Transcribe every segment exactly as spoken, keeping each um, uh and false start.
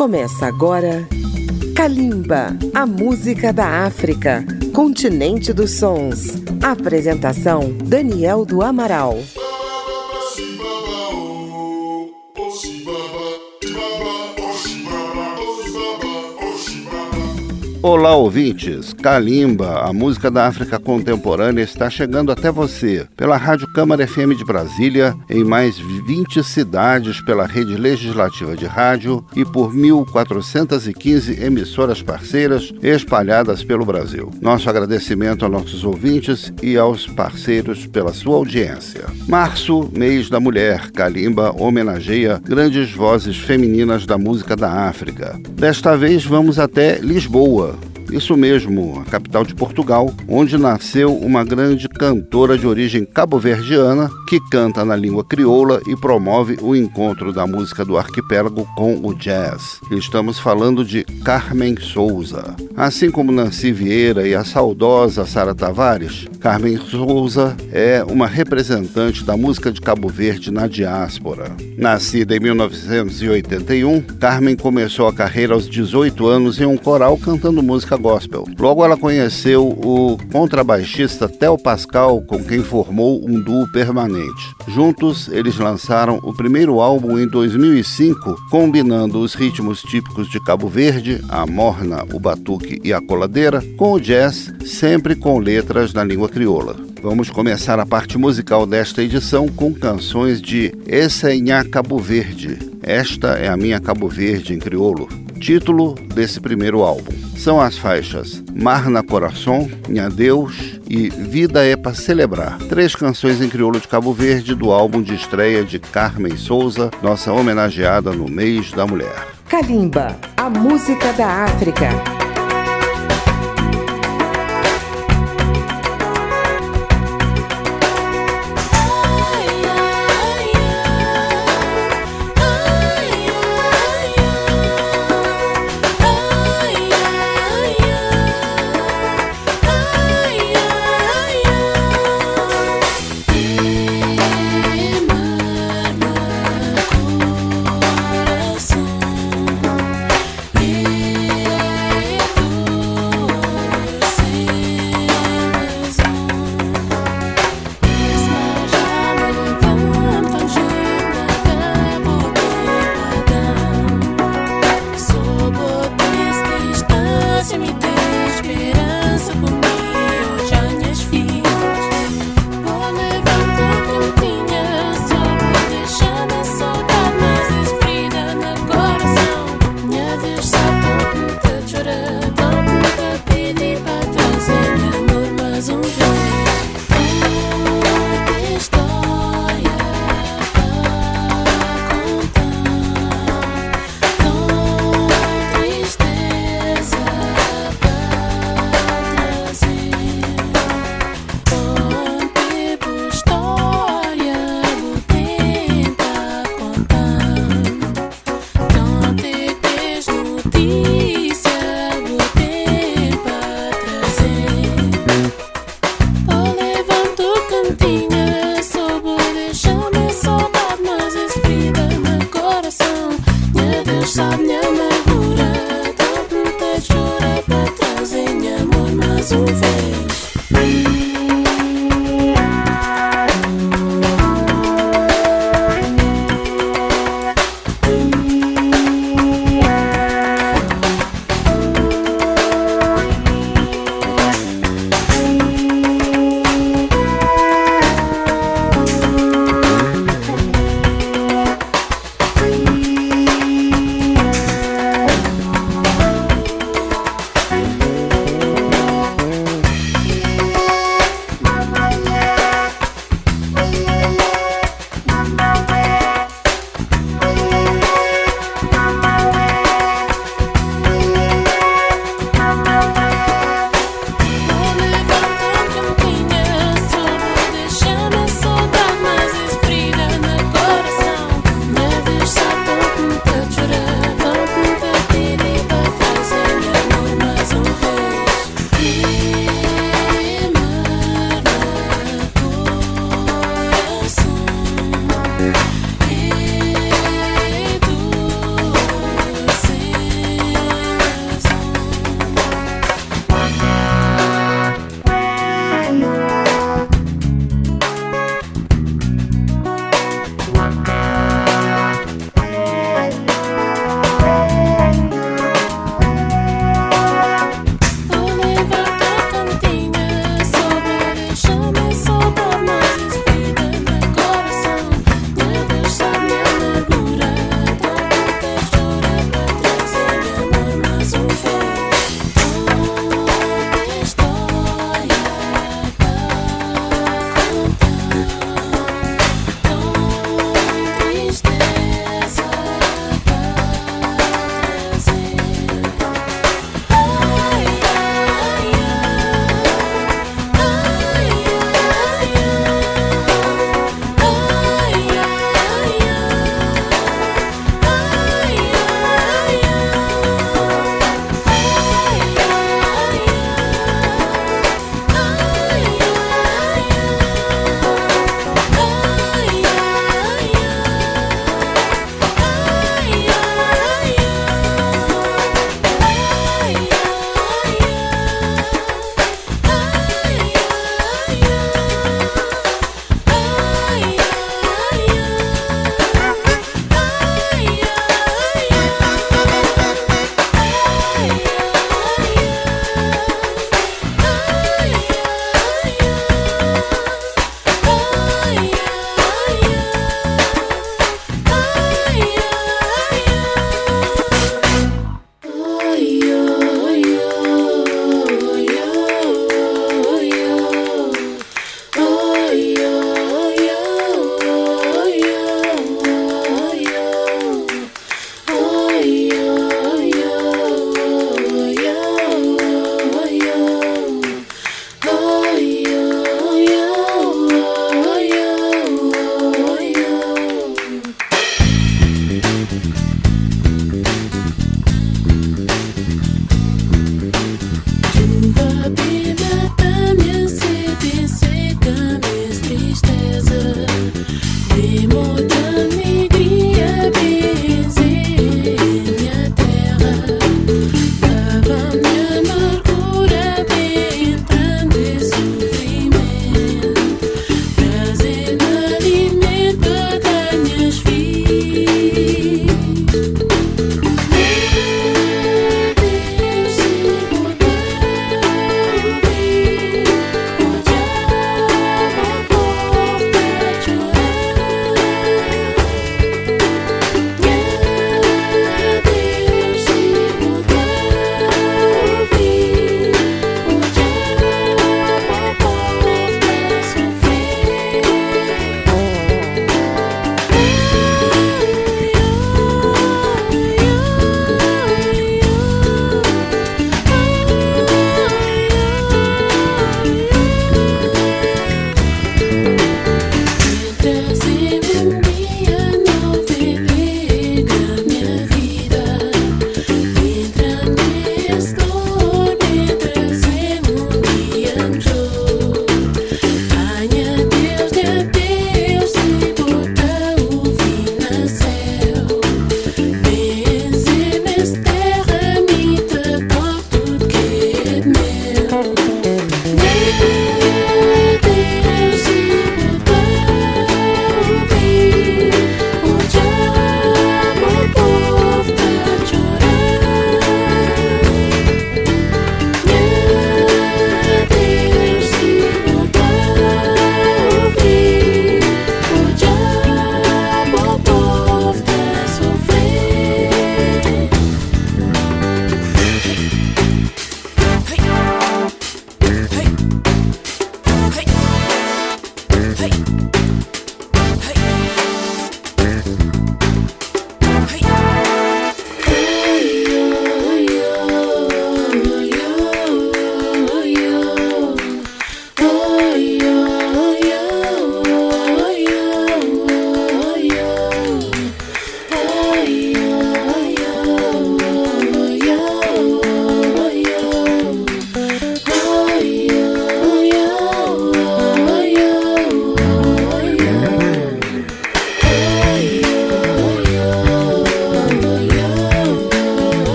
Começa agora Kalimba, a música da África, continente dos sons. Apresentação Daniel do Amaral. Olá, ouvintes! Kalimba, a música da África contemporânea, está chegando até você pela Rádio Câmara F M de Brasília, em mais vinte cidades pela rede legislativa de rádio e por mil quatrocentas e quinze emissoras parceiras espalhadas pelo Brasil. Nosso agradecimento aos nossos ouvintes e aos parceiros pela sua audiência. Março, mês da mulher, Kalimba homenageia grandes vozes femininas da música da África. Desta vez vamos até Lisboa. Isso mesmo, a capital de Portugal, onde nasceu uma grande cantora de origem cabo-verdiana que canta na língua crioula e promove o encontro da música do arquipélago com o jazz. Estamos falando de Carmen Souza. Assim como Nancy Vieira e a saudosa Sara Tavares, Carmen Souza é uma representante da música de Cabo Verde na diáspora. Nascida em mil novecentos e oitenta e um, Carmen começou a carreira aos dezoito anos em um coral cantando música gospel. Logo ela conheceu o contrabaixista Theo Pascal, com quem formou um duo permanente. Juntos, eles lançaram o primeiro álbum em dois mil e cinco, combinando os ritmos típicos de Cabo Verde, a morna, o batuque e a coladeira, com o jazz, sempre com letras na língua crioula. Vamos começar a parte musical desta edição com canções de Essa é Nha Cabo Verde. Esta é a minha Cabo Verde em crioulo. Título desse primeiro álbum. São as faixas Mar na Coração, Nha Deus e Vida é Pra Celebrar. Três canções em crioulo de Cabo Verde do álbum de estreia de Carmen Souza, nossa homenageada no mês da mulher. Kalimba, a música da África. Yeah.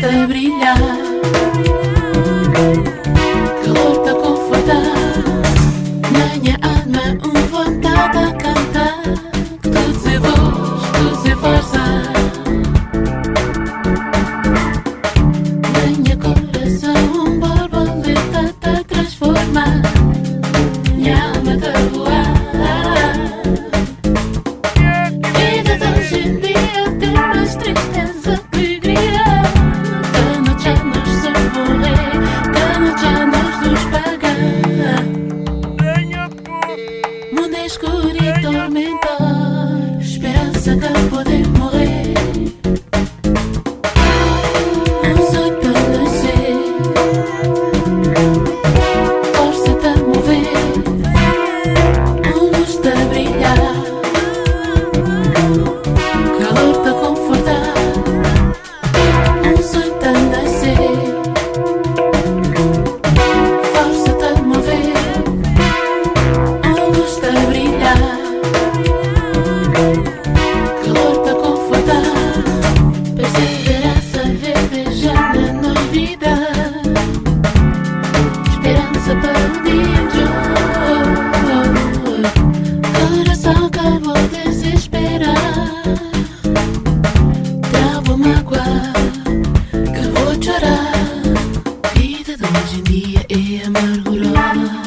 a brilhar, calor a confortar, minha alma uma vontade a cantar, tudo se voz, tudo se força, minha coração um borboleta a transformar, minha alma a voar. Vida de hoje em dia tem mais tristeza que alegria. Que noite a nos socorrer, que noite a nos nos pagar. Mundo é escuro e tormentor, esperança que poder morrer. Um sonho para nascer, força para mover, um luz para brilhar, calor para confortar, um sonho para nascer, força para mover, um luz para brilhar, calor para confortar, perseverança verdejar na novidade, esperança para um dia de coração acabou de desesperar. Travo mágoa, que vou chorar. Vida de hoje em dia é amargurada.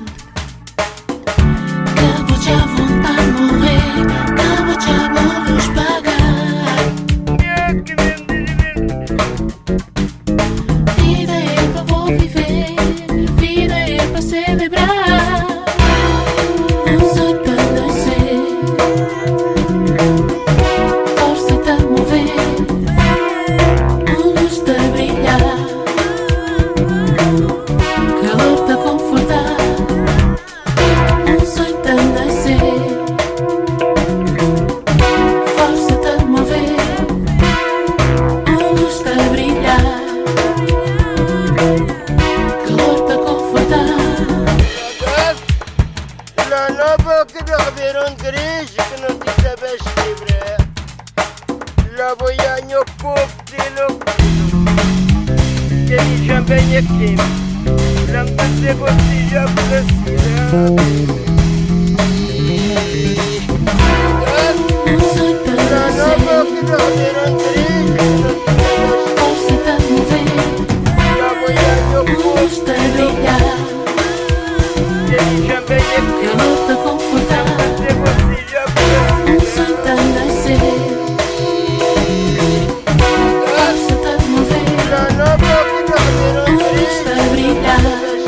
Que vou te vontade de morrer, que vou te bolos pagar. Vida é para vou viver, vida é para celebrar. Um sonho para nascer, força para mover, um luz para brilhar, calor para confortar, um sonho para nascer, força para mover, um luz para brilhar, calor para confortar. لا نبا كده غبيرون قريش كنو تتبش كبرى لا بويا نيوكوب ديلوك كني جنبين يكتم لم تسيبو تيجاب لسيرا Um sonho para لا نبا nascer, كده غبيرون قريش كنو تتبش força para mover, لا بويا um نيوكوب luz para brilhar, كني جنبين يكتم calor para confortar, تسيبو تيجاب um لسيرا sonho para nascer, força para mover, لا نبا كده غبيرون um luz قريش para brilhar,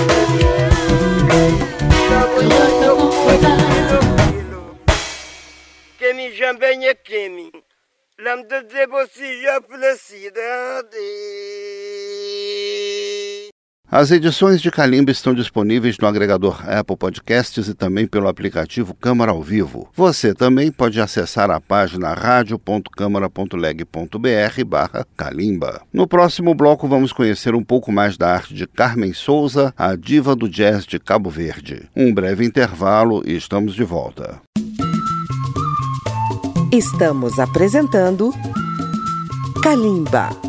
لا بويا calor para confortar. كمي جنبين كمي لم تدبسي يا فلسيدادي. As edições de Kalimba estão disponíveis no agregador Apple Podcasts e também pelo aplicativo Câmara ao Vivo. Você também pode acessar a página radio ponto câmara ponto leg ponto br barra Kalimba. No próximo bloco vamos conhecer um pouco mais da arte de Carmen Souza, a diva do jazz de Cabo Verde. Um breve intervalo e estamos de volta. Estamos apresentando Kalimba.